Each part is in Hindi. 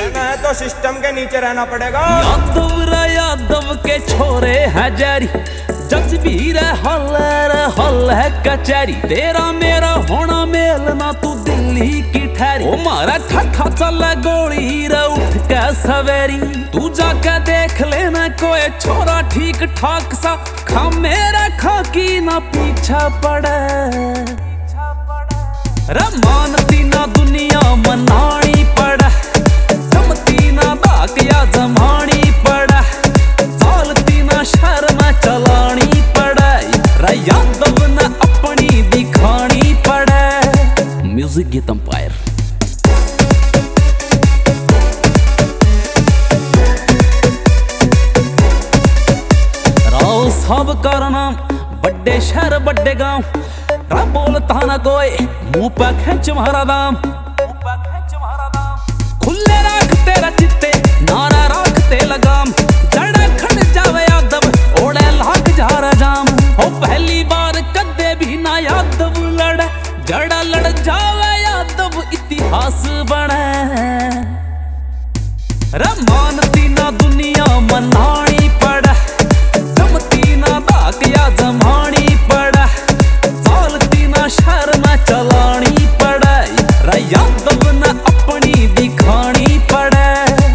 मैं तो सिस्टम के नीचे रहना पड़ेगा। यादव के छोरे है जारी, जज भी रे हल है कचहरी। तेरा मेरा होना मेल ना, तू दिल्ली की ठहरी। ओ मारा ठठा चल गोली रे उठ के सवेरी। तू जाके देख लेना कोई छोरा ठीक ठाक सा, खा मेरा खाकी ना पीछा पड़े। रे मानती ना दुनिया मनानी पड़े, जमती ना दाग या जमानी पड़े, चालती ना शर्म चलानी पड़े। रे यादव न अपनी दिखानी पड़े। म्यूजिक गीत अंपायर। राव साहब का नाम, बड़े शहर बड़े गांव, बोलता ना कोई मुंह पे खींच मारा दाम। खुले राख तेरा चित्ते, नारा राखते लगाम, जड़ा खड़ जावे यादव, ओढ़े लाख झारा जाम। हो पहली बार कदे भी ना यादव लड़े, जड़ा लड़ जावे यादव इतिहास बने। रे मानती ना दुनिया मनानी पड़े, जमती ना दाग या जमानी पड़े, शर्म चलानी पड़े। रे यादव न अपनी दिखानी पड़े।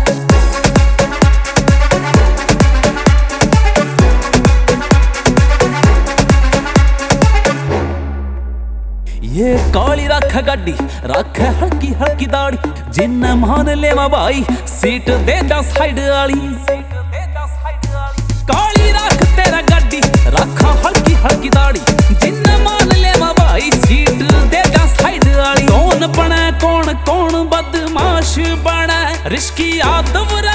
ये काली रख गड्डी, रख हल्की हल्की दाढ़ी, जिन्ने मान ले भाई सीट दे जा साइड वाली। काली रख तेरा गड्डी, रख हल्की हल्की दाढ़ी, जिन्ने मान ले भाई सीट दे जा साइड वाली। कौन बने कौन बदमाश बने, रिश्की यादव